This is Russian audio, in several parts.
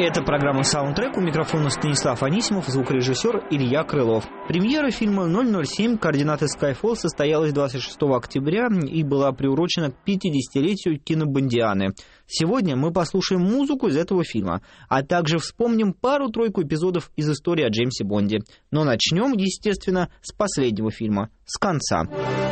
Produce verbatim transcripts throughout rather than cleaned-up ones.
Это программа «Саундтрек», у микрофона Станислав Анисимов, звукорежиссер Илья Крылов. Премьера фильма ноль ноль семь «Координаты Skyfall» состоялась двадцать шестого октября и была приурочена к пятидесятилетию кинобондианы. Сегодня мы послушаем музыку из этого фильма, а также вспомним пару-тройку эпизодов из истории о Джеймсе Бонде. Но начнем, естественно, с последнего фильма, с конца.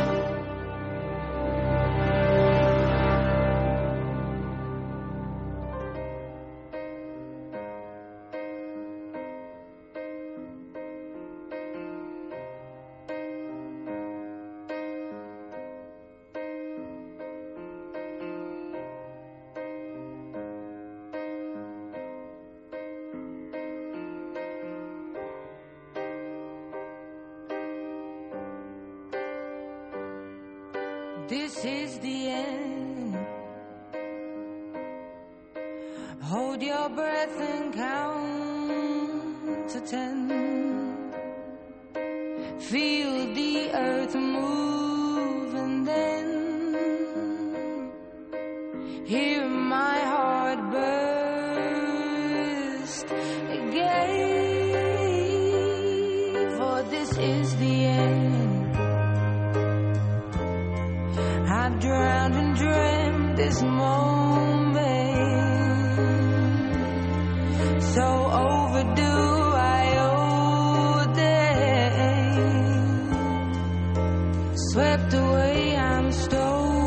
This is the end. Hold your breath and count to ten. Feel the earth move and then hear my heart burst again. For this is the end. I've drowned and dreamt this moment, so overdue I owe them. Swept away, I'm stolen.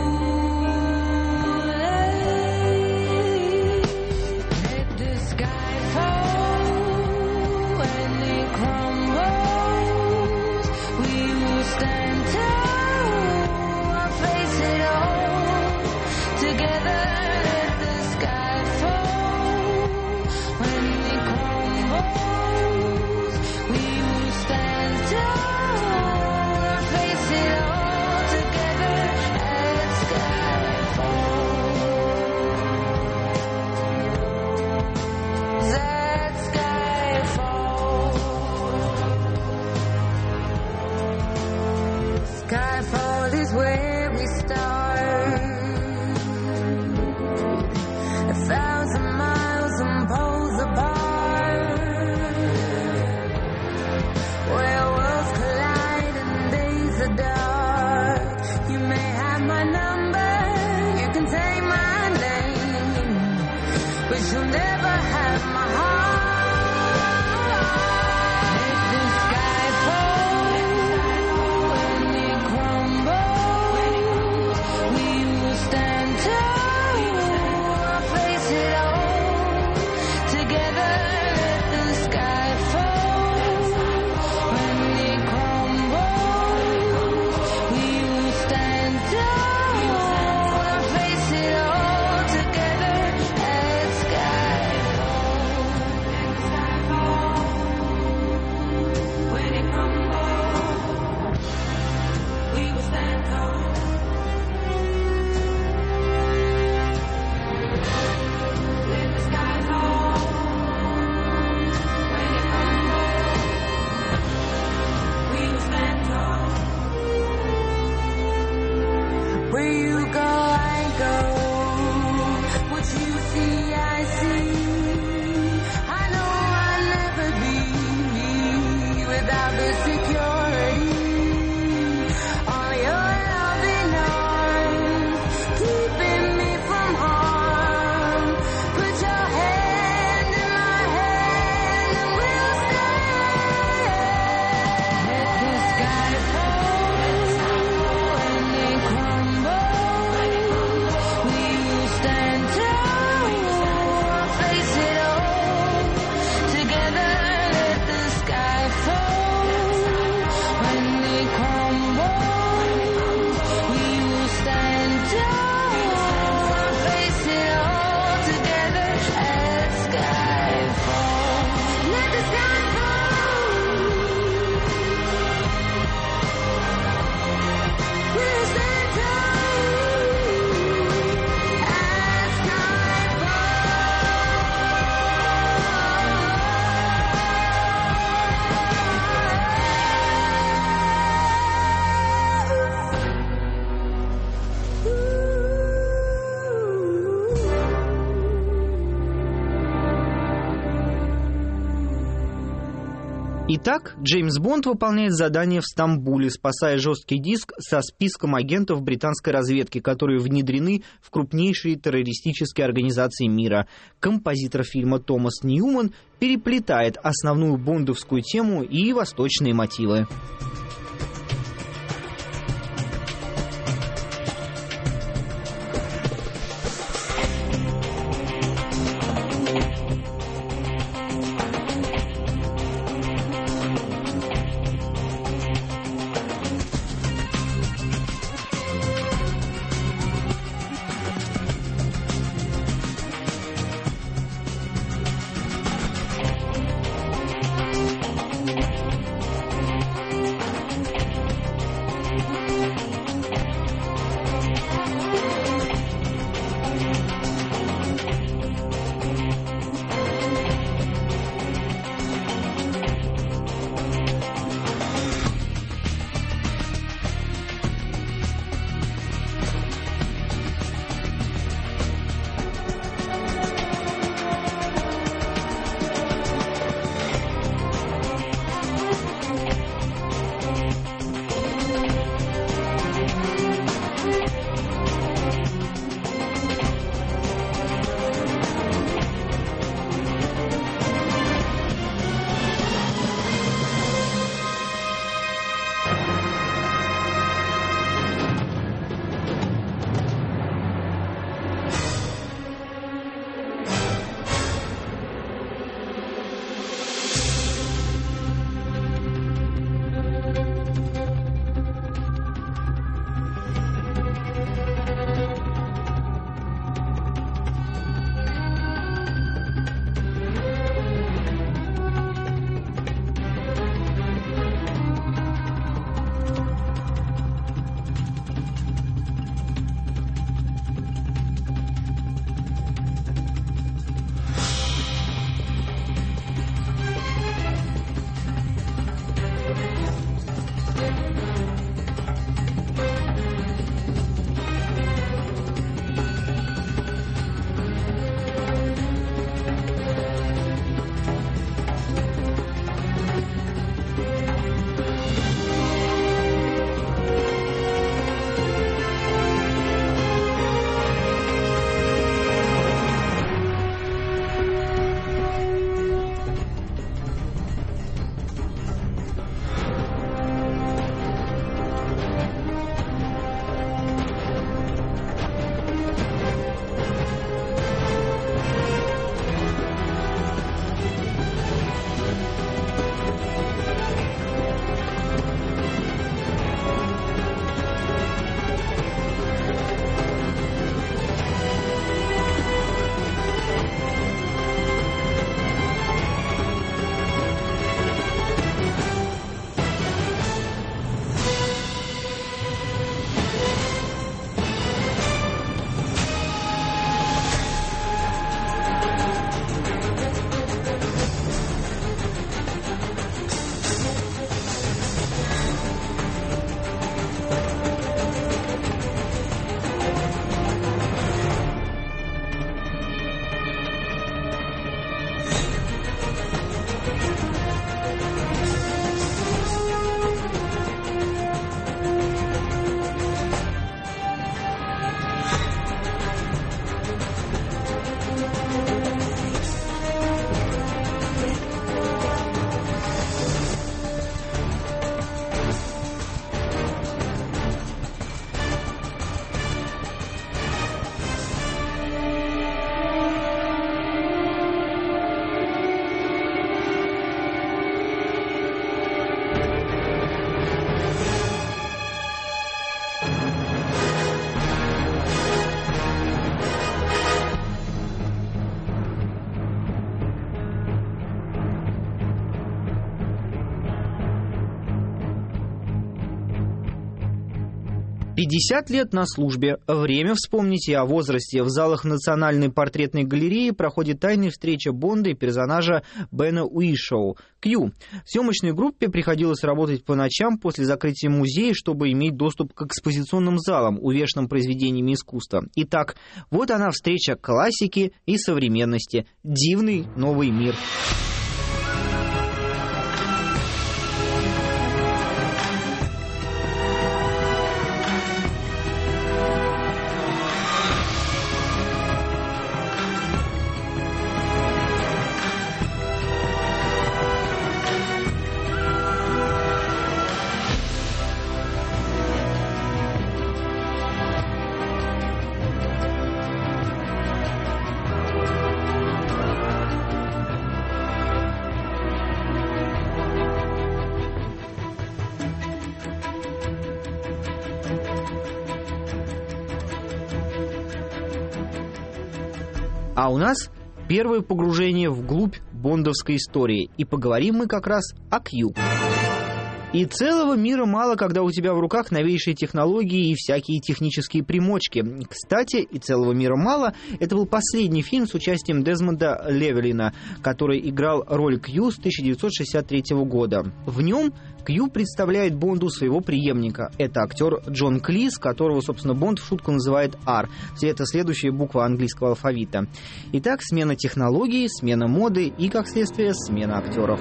Let the sky fall when it crumbles. We will stand tall. Together, let the sky fall. When it crumbles, we will stand tall and face it all. Итак, Джеймс Бонд выполняет задание в Стамбуле, спасая жесткий диск со списком агентов британской разведки, которые внедрены в крупнейшие террористические организации мира. Композитор фильма Томас Ньюман переплетает основную бондовскую тему и восточные мотивы. пятьдесят лет на службе. Время вспомнить и о возрасте. В залах Национальной портретной галереи проходит тайная встреча Бонда и персонажа Бена Уишоу. Кью. Съемочной группе приходилось работать по ночам после закрытия музея, чтобы иметь доступ к экспозиционным залам, увешанным произведениями искусства. Итак, вот она встреча классики и современности. Дивный новый мир. А у нас первое погружение вглубь бондовской истории. И поговорим мы как раз о Q. И целого мира мало, когда у тебя в руках новейшие технологии и всякие технические примочки. Кстати, и целого мира мало. Это был последний фильм с участием Дезмонда Левелина, который играл роль Q с тысяча девятьсот шестьдесят третьего года. В нем Q представляет Бонду своего преемника. Это актер Джон Клис, которого, собственно, Бонд в шутку называет R. Это следующая буква английского алфавита. Итак, смена технологий, смена моды и, как следствие, смена актеров.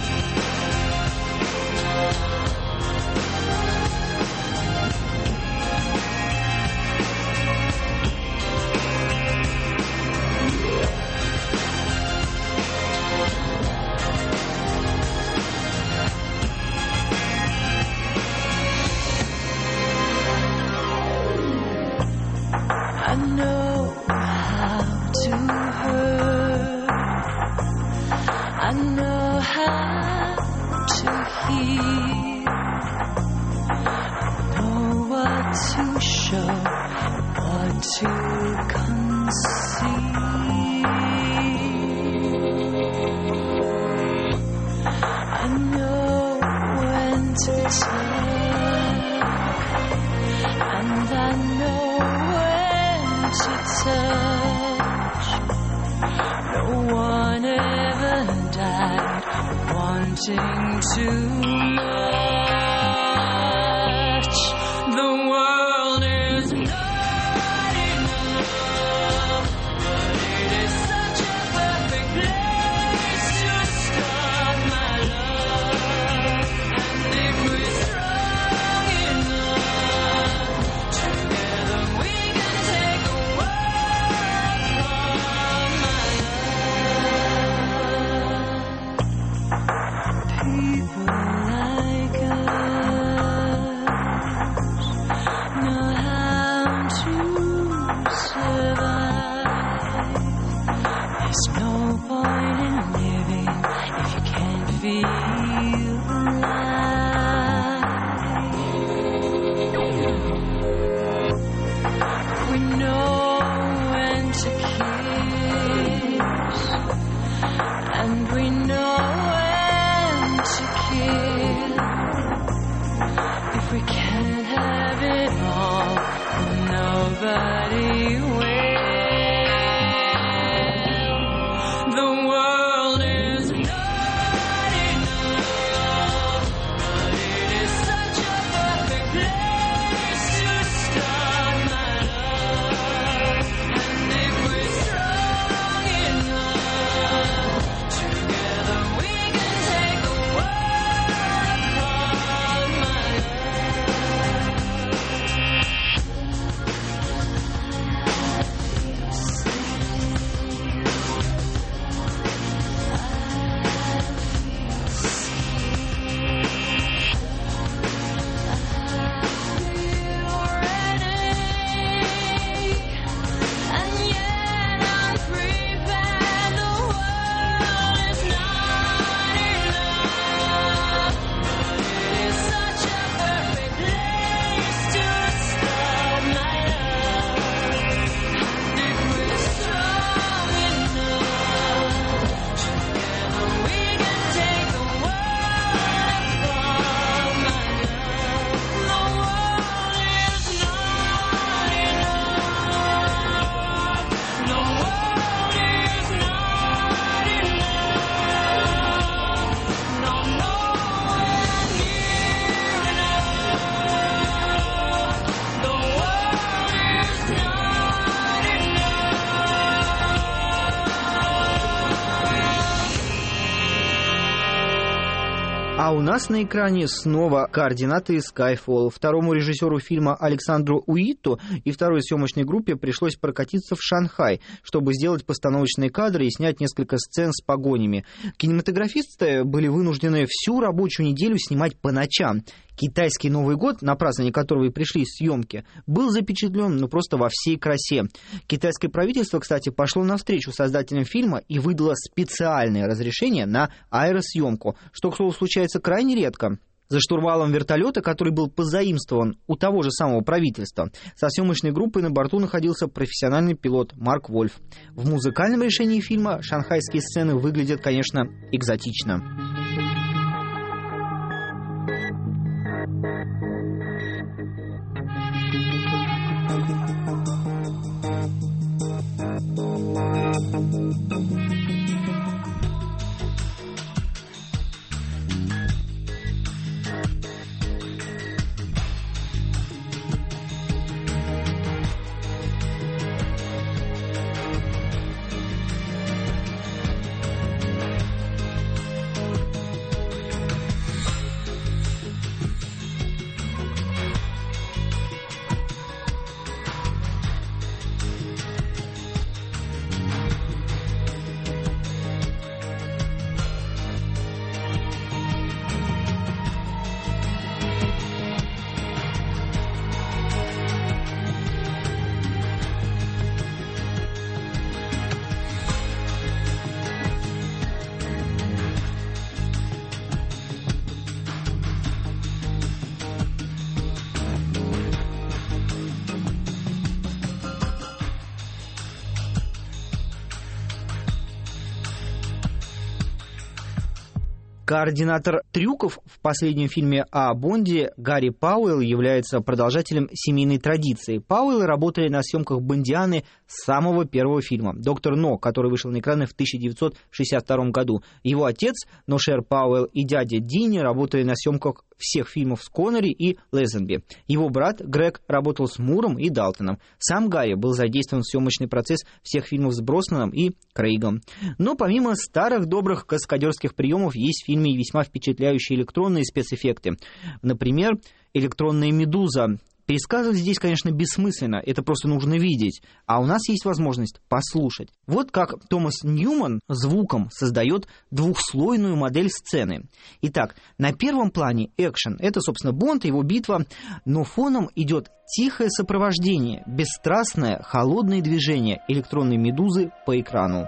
I know how to hurt. I know how to heal. I know what to show, what to conceal. I know when to turn, and I know to touch. No one ever died wanting too much. The world is not enough, but it is such a perfect place to start my love. And if we're strong enough, together we can take a people like us know how to survive. There's no point in living if you can't feel alive. We know when to kiss, and we know to kill. If we can't have it all, nobody will. The world is not enough, but it is such a perfect place to start my love. And if we're strong enough, together we can take a А у нас на экране снова координаты Skyfall. Второму режиссеру фильма Александру Уиту и второй съемочной группе пришлось прокатиться в Шанхай, чтобы сделать постановочные кадры и снять несколько сцен с погонями. Кинематографисты были вынуждены всю рабочую неделю снимать по ночам. Китайский Новый год, на празднование которого и пришли съемки, был запечатлен ну, просто во всей красе. Китайское правительство, кстати, пошло навстречу создателям фильма и выдало специальное разрешение на аэросъемку, что, к слову, случается крайне редко. за штурвалом вертолета, который был позаимствован у того же самого правительства. Со съемочной группой на борту находился профессиональный пилот Марк Вольф. В музыкальном решении фильма шанхайские сцены выглядят, конечно, экзотично. Координатор трюков в последнем фильме о Бонде Гарри Пауэлл является продолжателем семейной традиции. Пауэллы работали на съемках Бондианы с самого первого фильма «Доктор Но», который вышел на экраны в тысяча девятьсот шестьдесят втором году. Его отец, Ношер Пауэлл, и дядя Динни работали на съемках всех фильмов с Коннери и Лезенби. Его брат Грег работал с Муром и Далтоном. Сам Гарри был задействован в съемочный процесс всех фильмов с Броснаном и Крейгом. Но помимо старых добрых каскадерских приемов есть в фильме весьма впечатляющие электронные спецэффекты. Например, электронная медуза. Пересказывать здесь, конечно, бессмысленно, это просто нужно видеть, а у нас есть возможность послушать. Вот как Томас Ньюман звуком создает двухслойную модель сцены. Итак, на первом плане экшен, это, собственно, Бонд и его битва, но фоном идет тихое сопровождение, бесстрастное, холодное движение электронной медузы по экрану.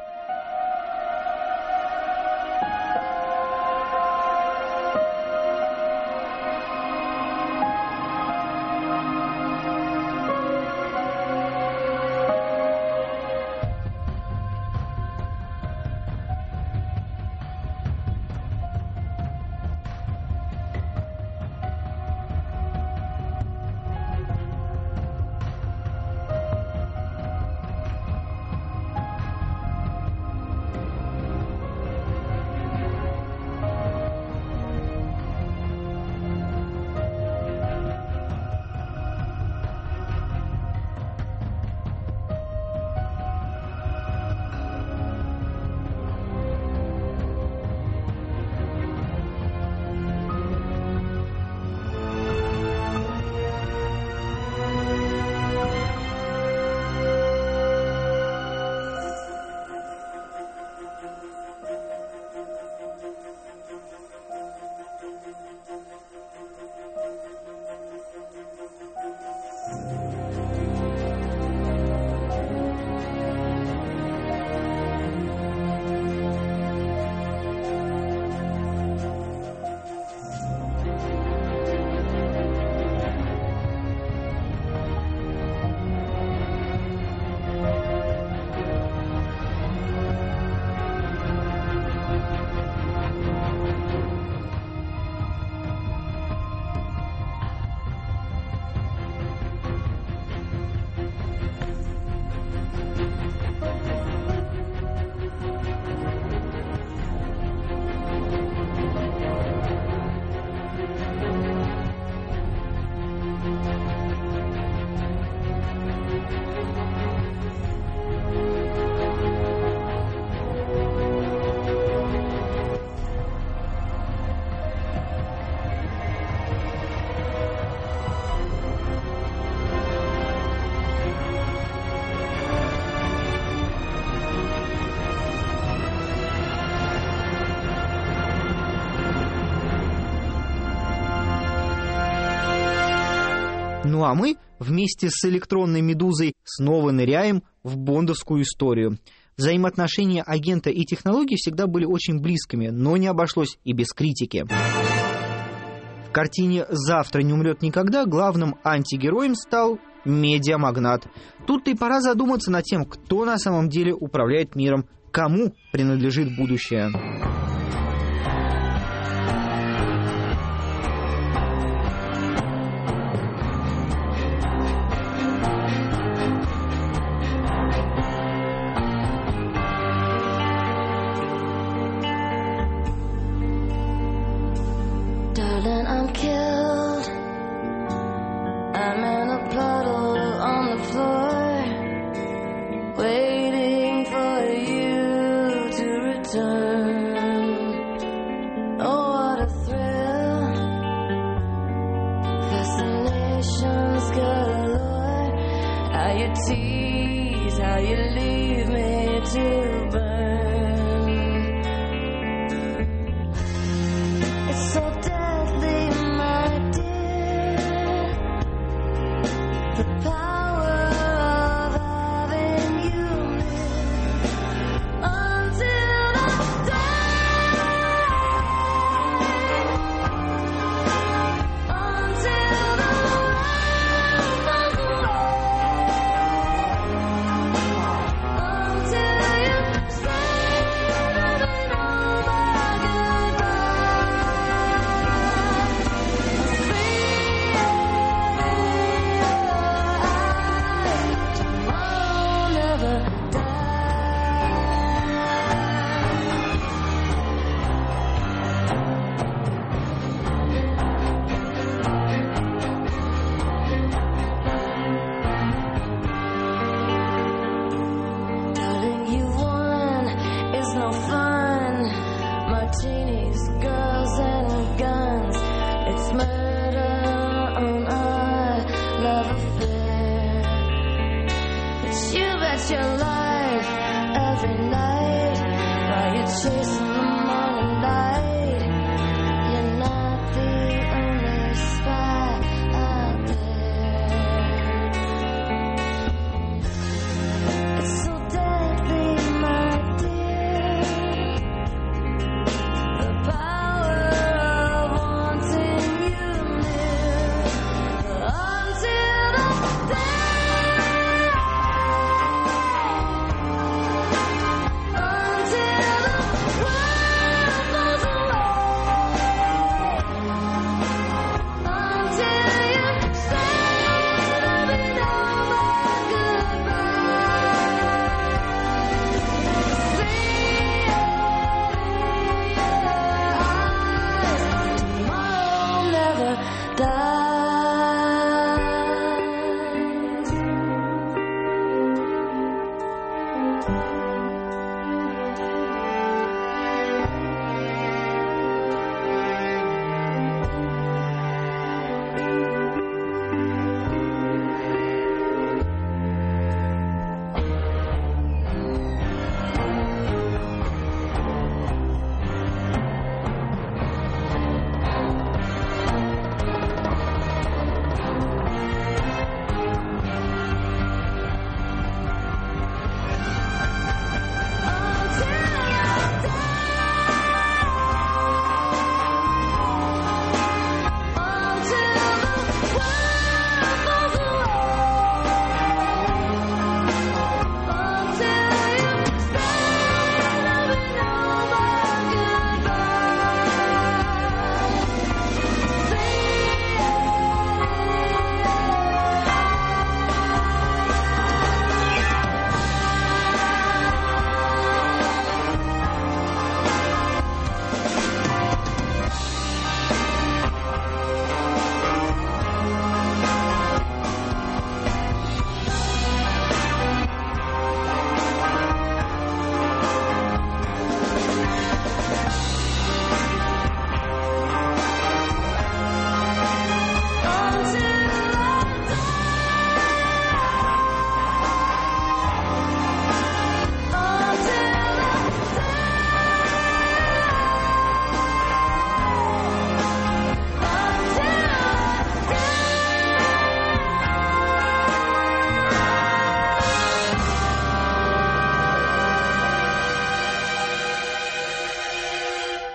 Ну а мы вместе с электронной медузой снова ныряем в бондовскую историю. Взаимоотношения агента и технологий всегда были очень близкими, но не обошлось и без критики. картине «Завтра не умрет никогда» главным антигероем стал медиамагнат. Тут-то и пора задуматься над тем, кто на самом деле управляет миром, кому принадлежит будущее. Darling, I'm killed. I'm in a puddle on the floor, waiting for you to return. Oh, what a thrill. Fascinations galore. How you tease, how you leave me to burn. It's so deadly, my dear. The power of having you near until the day, until the world goes away.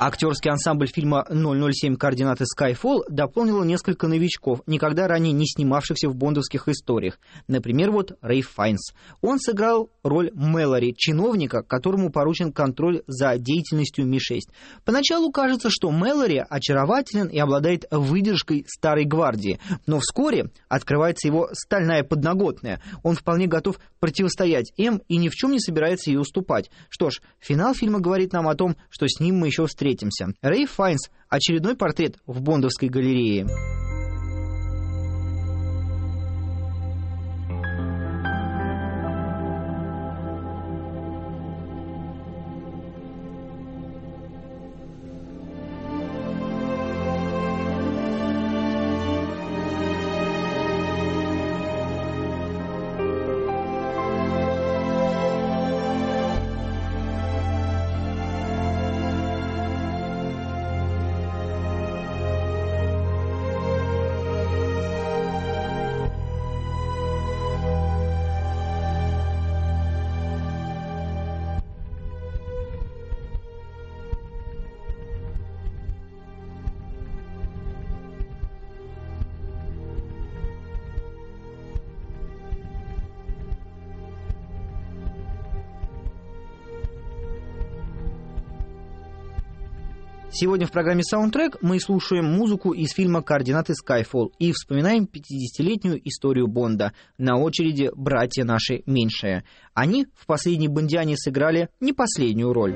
Актерский ансамбль фильма ноль ноль семь «Координаты Skyfall» дополнило несколько новичков, никогда ранее не снимавшихся в бондовских историях. Например, вот Рэйф Файнс. Он сыграл роль Мэлори, чиновника, которому поручен контроль за деятельностью Ми шесть. Поначалу кажется, что Мэлори очарователен и обладает выдержкой старой гвардии, но вскоре открывается его стальная подноготная. Он вполне готов противостоять М и ни в чем не собирается ей уступать. Что ж, финал фильма говорит нам о том, что с ним мы еще встретимся. Рэйф Файнс — очередной портрет в бондовской галерее. Сегодня в программе «Саундтрек» мы слушаем музыку из фильма «Координаты Skyfall» и вспоминаем пятидесятилетнюю историю Бонда. На очереди братья наши меньшие. Они в «Последней Бондиане» сыграли не последнюю роль.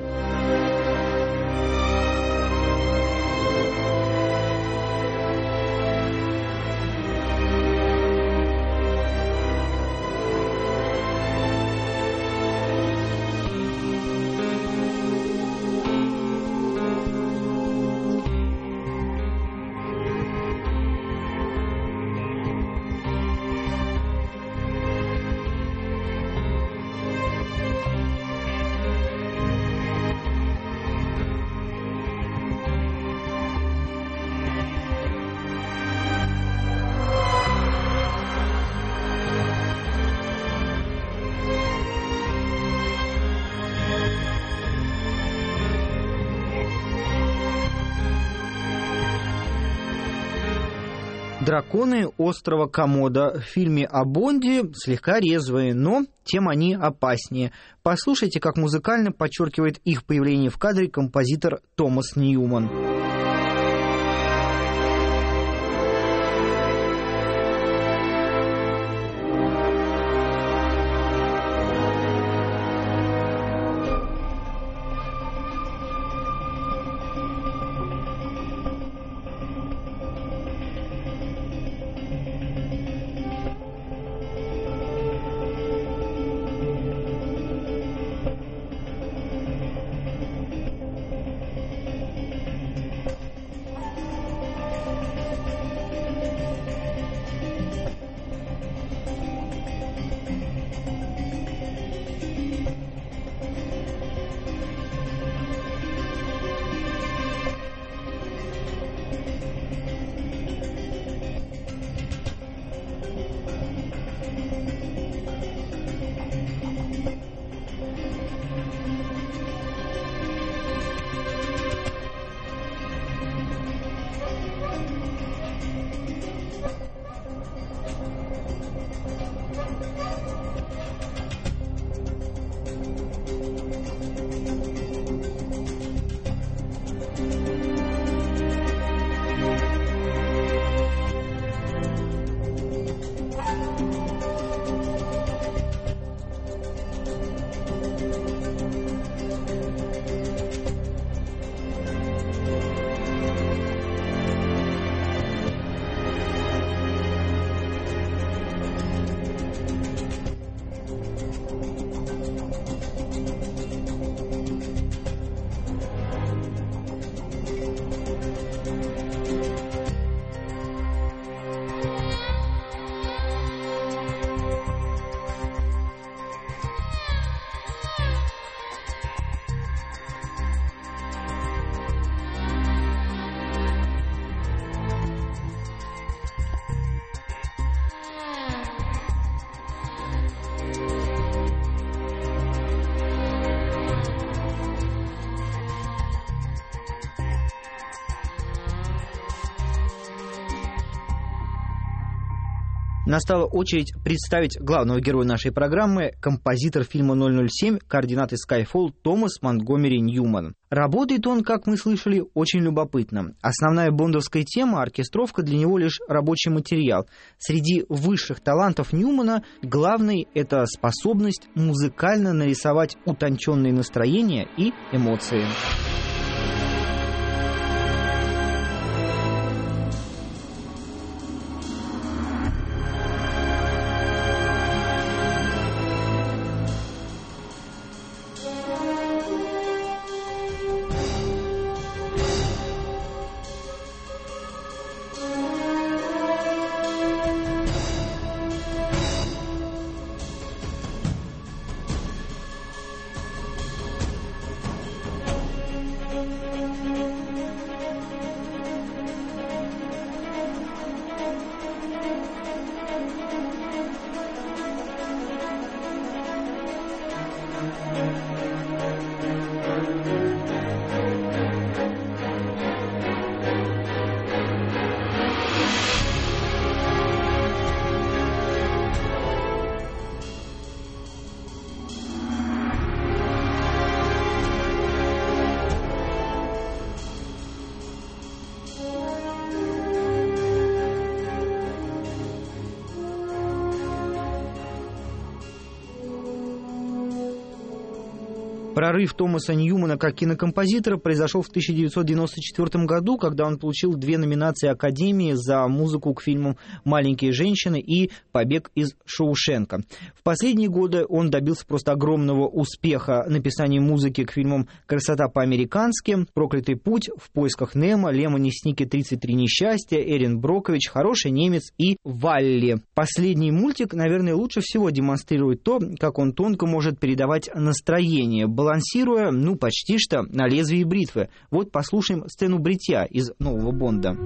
Драконы острова Комодо в фильме о Бонде слегка резвые, но тем они опаснее. Послушайте, как музыкально подчеркивает их появление в кадре композитор Томас Ньюман. Настала очередь представить главного героя нашей программы, композитор фильма ноль ноль семь «Координаты Skyfall» Томас Монтгомери Ньюман. Работает он, как мы слышали, очень любопытно. Основная бондовская тема, оркестровка, для него лишь рабочий материал. Среди высших талантов Ньюмана главный – это способность музыкально нарисовать утонченные настроения и эмоции. Прорыв Томаса Ньюмана как кинокомпозитора произошел в тысяча девятьсот девяносто четвёртом году, когда он получил две номинации Академии за музыку к фильмам «Маленькие женщины» и «Побег из Шоушенка». В последние годы он добился просто огромного успеха написания музыки к фильмам «Красота по-американски», «Проклятый путь», «В поисках Немо», «Лемони Сники тридцать три несчастья», «Эрин Брокович», «Хороший немец» и «Валли». Последний мультик, наверное, лучше всего демонстрирует то, как он тонко может передавать настроение, балансируя, ну, почти что на лезвии бритвы. Вот послушаем сцену бритья из нового Бонда.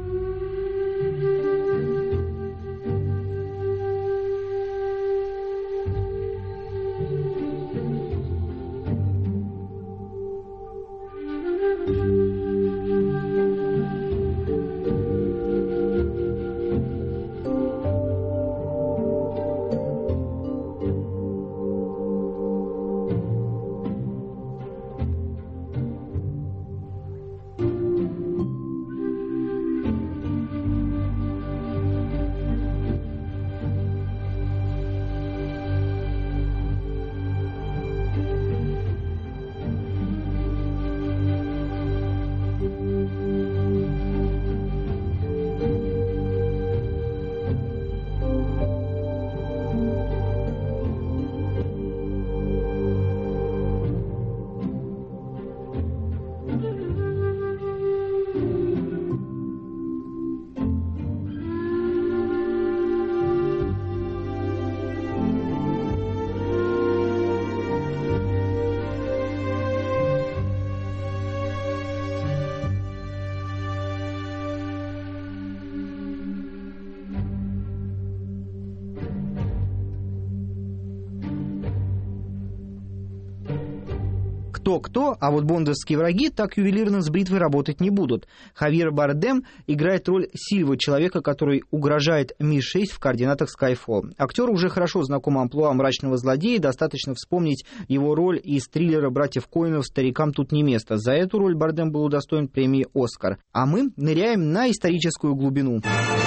Кто-кто, а вот бондовские враги так ювелирно с бритвой работать не будут. Хавьер Бардем играет роль Сильвы, человека, который угрожает Ми шесть в «Координатах Skyfall». Актеру уже хорошо знакома амплуа мрачного злодея, достаточно вспомнить его роль из триллера братьев Коэнов «Старикам тут не место». За эту роль Бардем был удостоен премии «Оскар». А мы ныряем на историческую глубину.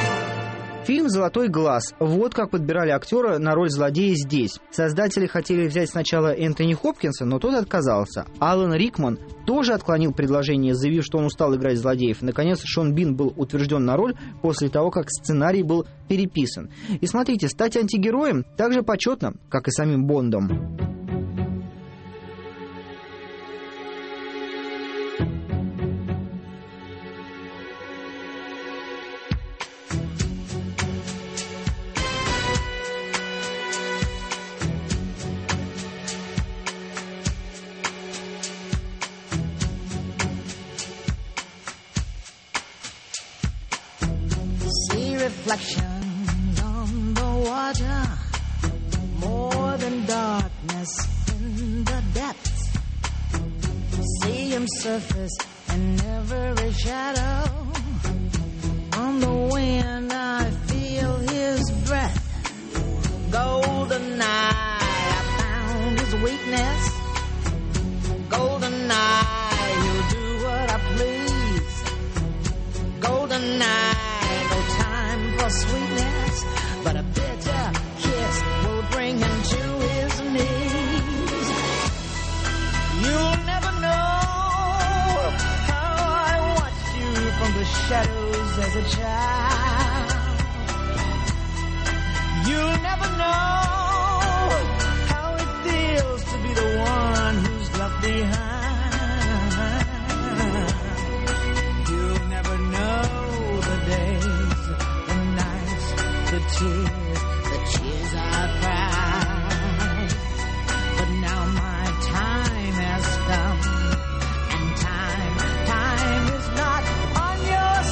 Фильм «Золотой глаз». Вот как подбирали актера на роль злодея здесь. Создатели хотели взять сначала Энтони Хопкинса, но тот отказался. Алан Рикман тоже отклонил предложение, заявив, что он устал играть злодеев. Наконец, Шон Бин был утвержден на роль после того, как сценарий был переписан. И смотрите, стать антигероем так же почетно, как и самим Бондом. Reflections on the water, more than darkness in the depths. See him surface in every shadow. On the wind I feel his breath. sweetness, but a bitter kiss will bring him to his knees. You'll never know how I watched you from the shadows as a child. You'll never know how it feels to be the one who's left behind. You'll never know the days, the nights, the tears, the tears I cried. But now my time has come, and time, time is not on your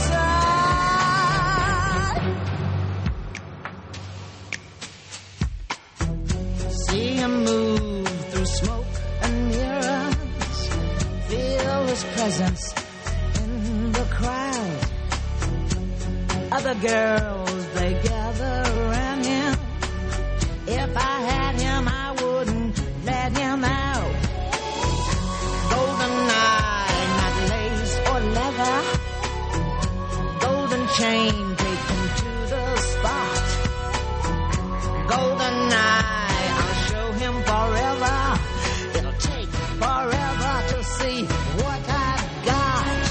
side. See him move through smoke and mirrors, feel his presence in the crowd. Other girls, they gather around him. If I had him, I wouldn't let him out. Golden eye, not lace or leather. Golden chain, take him to the spot. Golden eye, I'll show him forever. It'll take forever to see what I've got.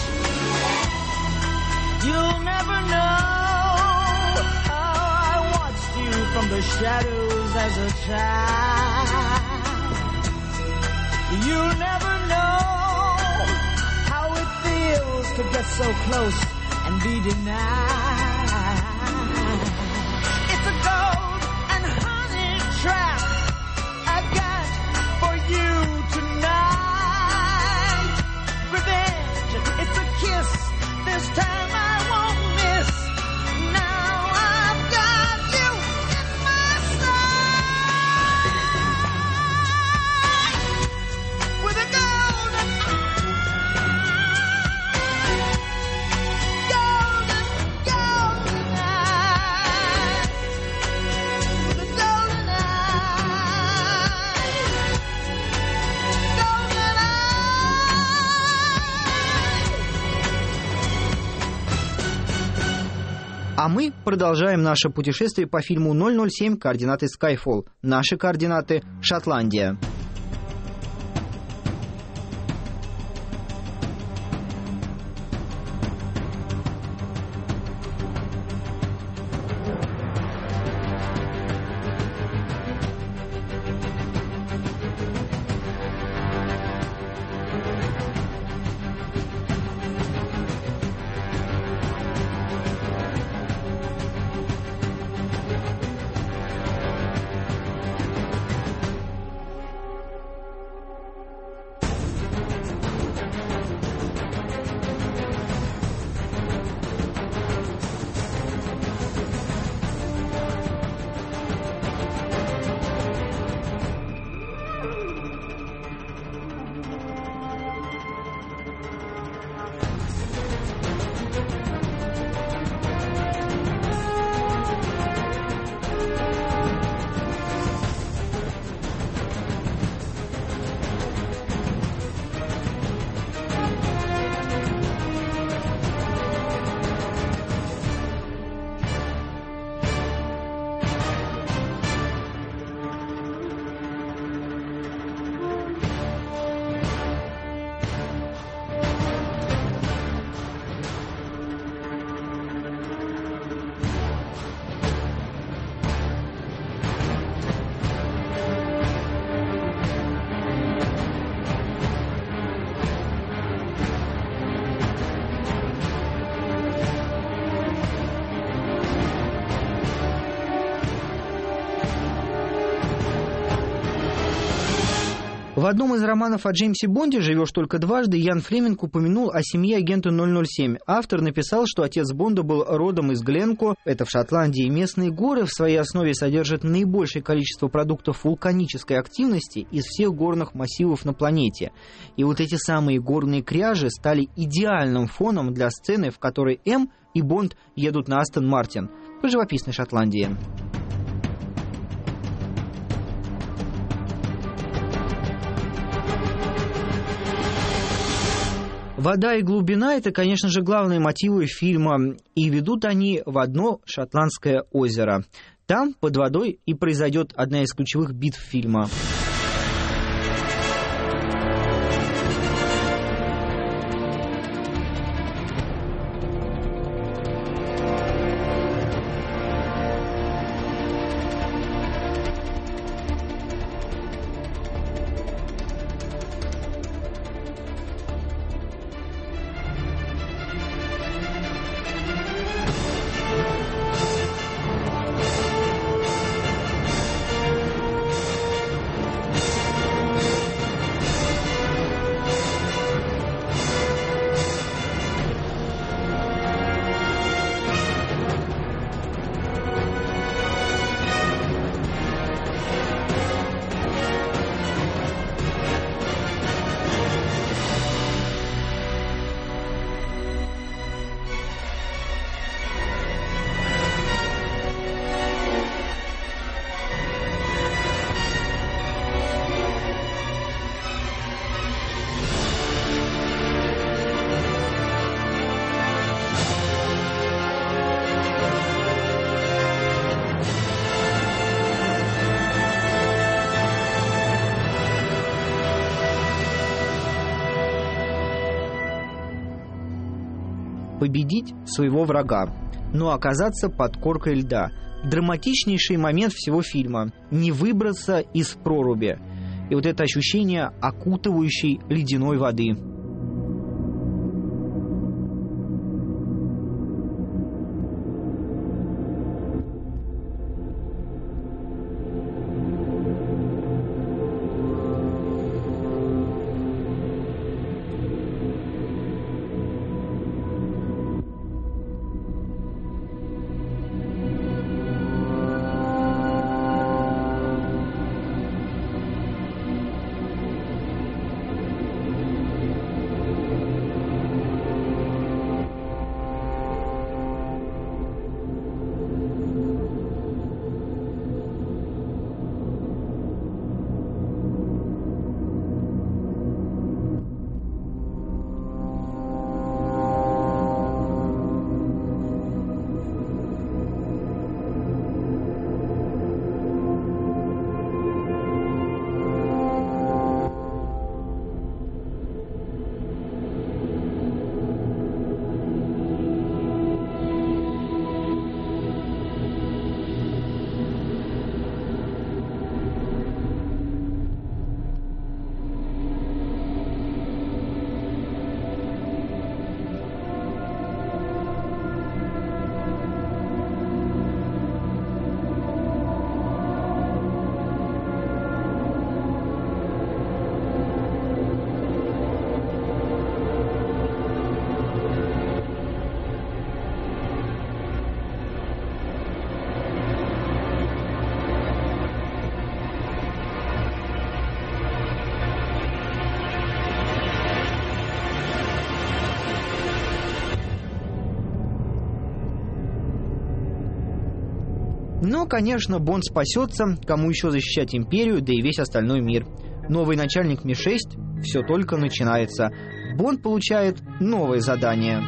You'll never know how I watched you from the shadows as a child. You'll never know how it feels to get so close and be denied. It's a gold and honey trap I've got for you tonight. Revenge, it's a kiss. This time I won't miss. Now I've got you in my sight. With a golden golden, golden eye. With a golden eye. Golden eye. А мы продолжаем наше путешествие по фильму ноль ноль семь «Координаты Skyfall». Наши координаты – Шотландия. В одном из романов о Джеймсе Бонде «Живешь только дважды» Ян Флеминг упомянул о семье агента ноль ноль семь. Автор написал, что отец Бонда был родом из Гленко, это в Шотландии, и местные горы в своей основе содержат наибольшее количество продуктов вулканической активности из всех горных массивов на планете. И вот эти самые горные кряжи стали идеальным фоном для сцены, в которой М и Бонд едут на Астон Мартин по живописной Шотландии. Вода и глубина – это, конечно же, главные мотивы фильма, и ведут они в одно шотландское озеро. Там, под водой, и произойдет одна из ключевых битв фильма. Победить своего врага, но оказаться под коркой льда. Драматичнейший момент всего фильма – не выбраться из проруби. И вот это ощущение окутывающей ледяной воды. Но, конечно, Бонд спасется, кому еще защищать империю, да и весь остальной мир. Новый начальник Ми шесть все только начинается. Бонд получает новое задание.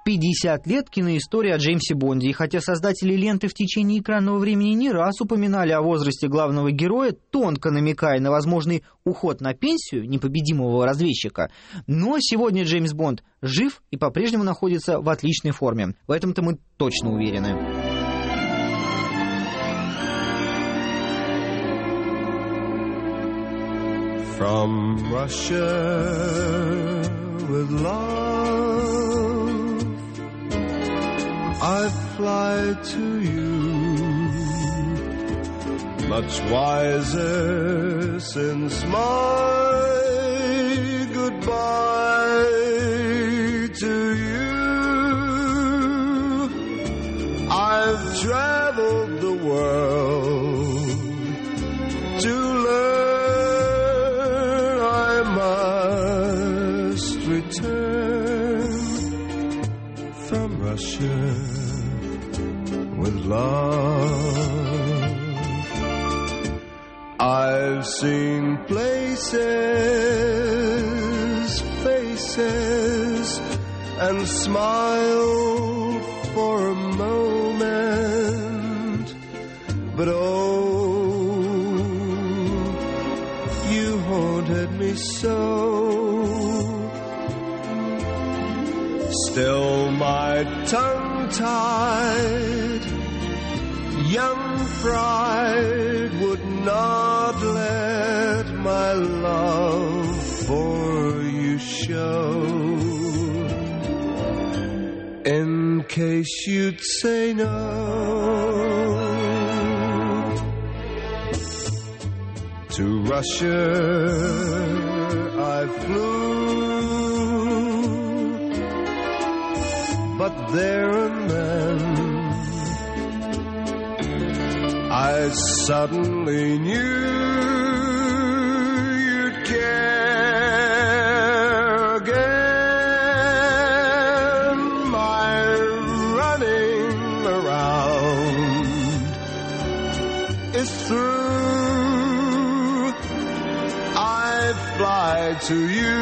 пятьдесят лет киноистории о Джеймсе Бонде, и хотя создатели ленты в течение экранного времени не раз упоминали о возрасте главного героя, тонко намекая на возможный уход на пенсию непобедимого разведчика, но сегодня Джеймс Бонд жив и по-прежнему находится в отличной форме. В этом-то мы точно уверены. From Russia with love, I fly to you, much wiser since my goodbye to you. I've traveled the world to learn return from Russia with love. I've seen places, faces, and smiled for a moment, but oh, you haunted me so. Still my tongue-tied young pride would not let my love for you show. In case you'd say no to Russia, I flew. But there and then I suddenly knew you'd care again. My running around is through. I fly to you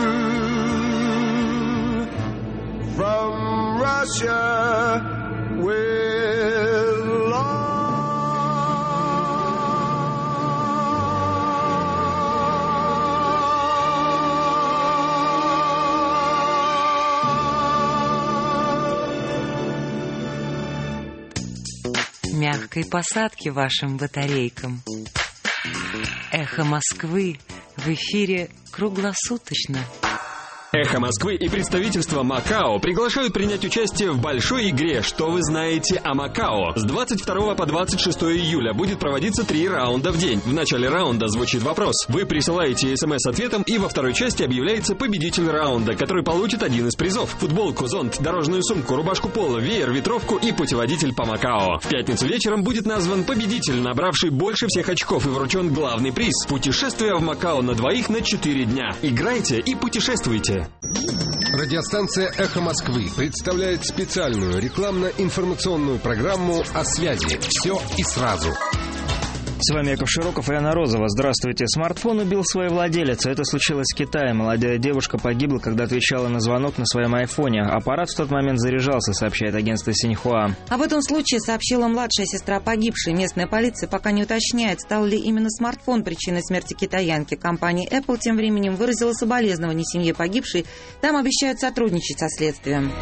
from Russia with love. Мягкой посадки вашим батарейкам. Эхо Москвы в эфире круглосуточно. Эхо Москвы и представительство Макао приглашают принять участие в большой игре «Что вы знаете о Макао?». С двадцать второго по двадцать шестое июля будет проводиться три раунда в день. В начале раунда звучит вопрос. Вы присылаете смс с ответом, и во второй части объявляется победитель раунда, который получит один из призов. Футболку, зонт, дорожную сумку, рубашку пола, веер, ветровку и путеводитель по Макао. В пятницу вечером будет назван победитель, набравший больше всех очков, и вручен главный приз – путешествие в Макао на двоих на четыре дня. Играйте и путешествуйте. Радиостанция «Эхо Москвы» представляет специальную рекламно-информационную программу о связи «Все и сразу». С вами Яков Широков и Анна Розова. Здравствуйте. Смартфон убил свою владелицу. Это случилось в Китае. Молодая девушка погибла, когда отвечала на звонок на своем айфоне. Аппарат в тот момент заряжался, сообщает агентство Синьхуа. Об этом случае сообщила младшая сестра погибшей. Местная полиция пока не уточняет, стал ли именно смартфон причиной смерти китаянки. Компания Apple тем временем выразила соболезнования семье погибшей. Там обещают сотрудничать со следствием.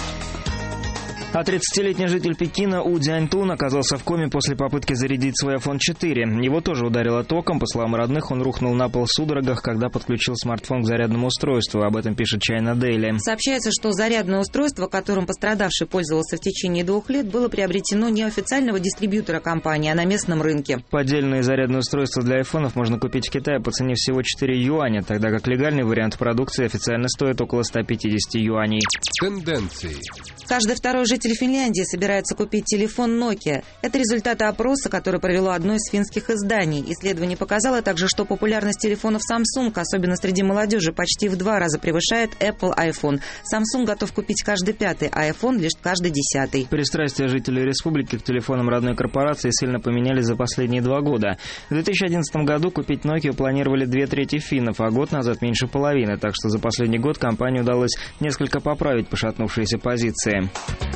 А тридцатилетний житель Пекина У Дзяньтун оказался в коме после попытки зарядить свой айфон четыре. Его тоже ударило током. По словам родных, он рухнул на пол в судорогах, когда подключил смартфон к зарядному устройству. Об этом пишет China Daily. Сообщается, что зарядное устройство, которым пострадавший пользовался в течение двух лет, было приобретено не у официального дистрибьютора компании, а на местном рынке. Поддельные зарядные устройства для айфонов можно купить в Китае по цене всего четыре юаня, тогда как легальный вариант продукции официально стоит около ста пятидесяти юаней. Тенденции. Каждый второй житель жители Финляндии собираются купить телефон Nokia. Это результаты опроса, который провело одно из финских изданий. Исследование показало также, что популярность телефонов Samsung, особенно среди молодежи, почти в два раза превышает Apple iPhone. Samsung готов купить каждый пятый, а iPhone лишь каждый десятый. Пристрастия жителей республики к телефонам родной корпорации сильно поменялись за последние два года. В две тысячи одиннадцатом году купить Nokia планировали две трети финнов, а год назад меньше половины, так что за последний год компании удалось несколько поправить пошатнувшиеся позиции.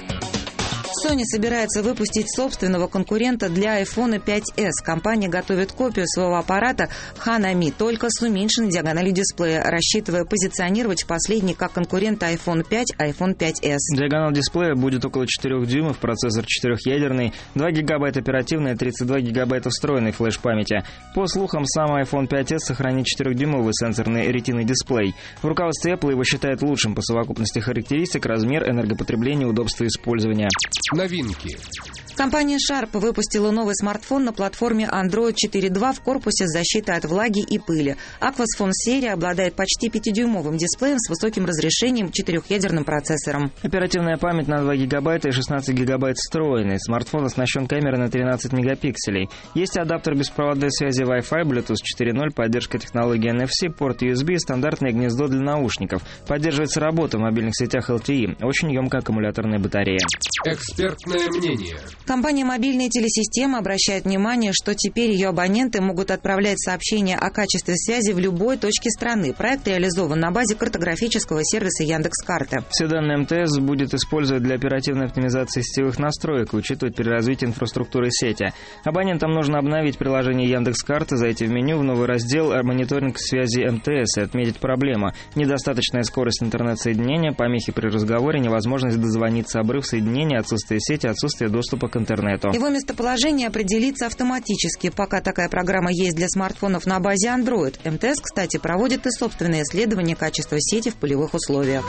Sony собирается выпустить собственного конкурента для iPhone пять эс. Компания готовит копию своего аппарата Hanami, только с уменьшенной диагональю дисплея, рассчитывая позиционировать последний как конкурент iPhone пять, iPhone пять эс. Диагональ дисплея будет около четырёх дюймов, процессор четырехъядерный, два гигабайта оперативной, тридцать два гигабайта встроенной флеш-памяти. По слухам, сам iPhone пять эс сохранит четырёхдюймовый сенсорный ретиной дисплей. В руководстве Apple его считают лучшим по совокупности характеристик, размер, энергопотребление, удобство использования. Новинки. Компания Sharp выпустила новый смартфон на платформе Android четыре точка два в корпусе с защитой от влаги и пыли. Aquos Phone серия обладает почти пятидюймовым дисплеем с высоким разрешением, четырехъядерным процессором. Оперативная память на два гигабайта и шестнадцать гигабайт встроенной. Смартфон оснащен камерой на тринадцать мегапикселей. Есть адаптер беспроводной связи Wi-Fi, Bluetooth четыре ноль, поддержка технологии эн эф си, порт ю эс би, стандартное гнездо для наушников. Поддерживается работа в мобильных сетях эл ти и. Очень емкая аккумуляторная батарея. Экспертное мнение. Компания «Мобильные телесистемы» обращает внимание, что теперь ее абоненты могут отправлять сообщения о качестве связи в любой точке страны. Проект реализован на базе картографического сервиса Яндекс.Карты. Все данные эм тэ эс будет использовать для оперативной оптимизации сетевых настроек и учитывать при развитии инфраструктуры сети. Абонентам нужно обновить приложение Яндекс.Карты, зайти в меню в новый раздел «Мониторинг связи эм тэ эс» и отметить проблему. Недостаточная скорость интернет-соединения, помехи при разговоре, невозможность дозвониться, обрыв соединения, отсутствие сети, отсутствие доступа к интернету. Его местоположение определится автоматически. Пока такая программа есть для смартфонов на базе Android. эм тэ эс, кстати, проводит и собственные исследования качества сети в полевых условиях.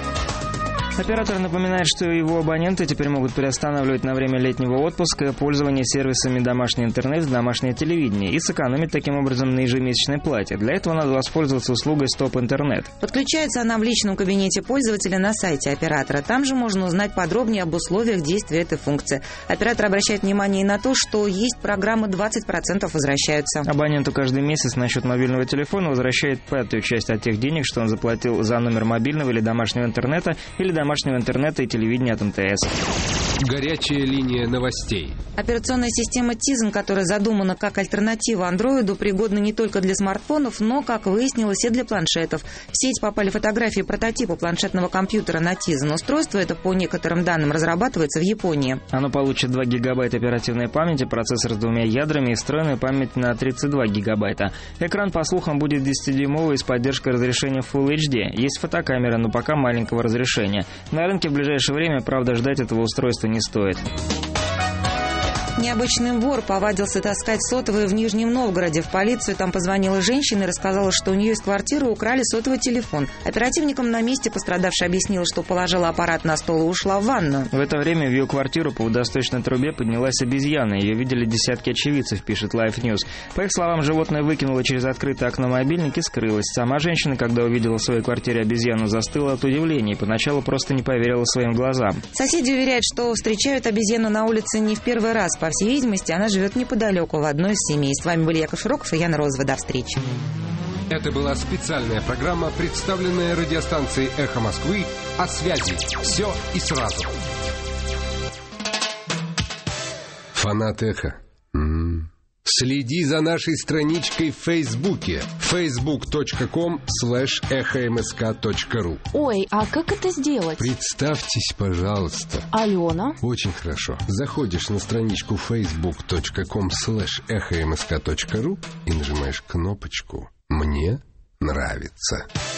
Оператор напоминает, что его абоненты теперь могут приостанавливать на время летнего отпуска пользование сервисами домашний интернет, домашнее телевидение и сэкономить таким образом на ежемесячной плате. Для этого надо воспользоваться услугой Стоп Интернет. Подключается она в личном кабинете пользователя на сайте оператора. Там же можно узнать подробнее об условиях действия этой функции. Оператор обращает внимание и на то, что есть программы двадцать процентов возвращаются. Абоненту каждый месяц на счет мобильного телефона возвращает пятую часть от тех денег, что он заплатил за номер мобильного или домашнего интернета или домашнего домашнего интернета и телевидения от эм тэ эс. Горячая линия новостей. Операционная система Tizen, которая задумана как альтернатива Андроиду, пригодна не только для смартфонов, но, как выяснилось, и для планшетов. В сеть попали фотографии прототипа планшетного компьютера на Tizen. Устройство это, по некоторым данным, разрабатывается в Японии. Оно получит два гигабайта оперативной памяти, процессор с двумя ядрами и встроенную память на тридцать два гигабайта. Экран, по слухам, будет десятидюймовый с поддержкой разрешения Full эйч ди. Есть фотокамера, но пока маленького разрешения. На рынке в ближайшее время, правда, ждать этого устройства не стоит. Необычный вор повадился таскать сотовые в Нижнем Новгороде. В полицию там позвонила женщина и рассказала, что у нее из квартиры украли сотовый телефон. Оперативникам на месте пострадавшая объяснила, что положила аппарат на стол и ушла в ванную. В это время в ее квартиру по водосточной трубе поднялась обезьяна. Ее видели десятки очевидцев, пишет Life News. По их словам, животное выкинуло через открытое окно мобильник и скрылось. Сама женщина, когда увидела в своей квартире обезьяну, застыла от удивления и поначалу просто не поверила своим глазам. Соседи уверяют, что встречают обезьяну на улице не в первый раз. По всей видимости, она живет неподалеку, в одной из семей. С вами были Яков Широков и Яна Розова. До встречи. Это была специальная программа, представленная радиостанцией «Эхо Москвы» о связи. Все и сразу. Фанат «Эхо». М-м. Следи за нашей страничкой в Фейсбуке. фейсбук точка ком слэш эхо эм эс ка точка ру. Ой, а как это сделать? Представьтесь, пожалуйста. Алена. Очень хорошо. Заходишь на страничку фейсбук точка ком слэш эхо эм эс ка точка ру и нажимаешь кнопочку «Мне нравится».